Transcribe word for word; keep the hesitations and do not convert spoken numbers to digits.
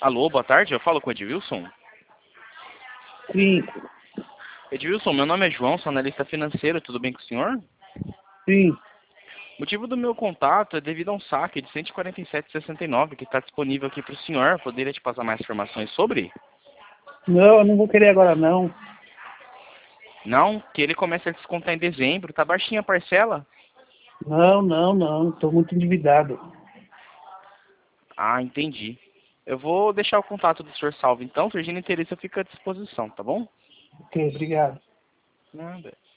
Alô, boa tarde, eu falo com o Edilson. Sim, Edilson, meu nome é João, sou analista financeiro, tudo bem com o senhor? sim. O motivo do meu contato é devido a um saque de cento e quarenta e sete vírgula sessenta e nove que está disponível aqui para o senhor. Poderia te passar mais informações sobre? Não, eu não vou querer agora não. Não, que ele começa a descontar em dezembro, tá baixinha a parcela? Não, não, não. Estou muito endividado. Ah, entendi. Eu vou deixar o contato do senhor salvo então, surgindo interesse eu fico à disposição, tá bom? Ok, obrigado. Nada.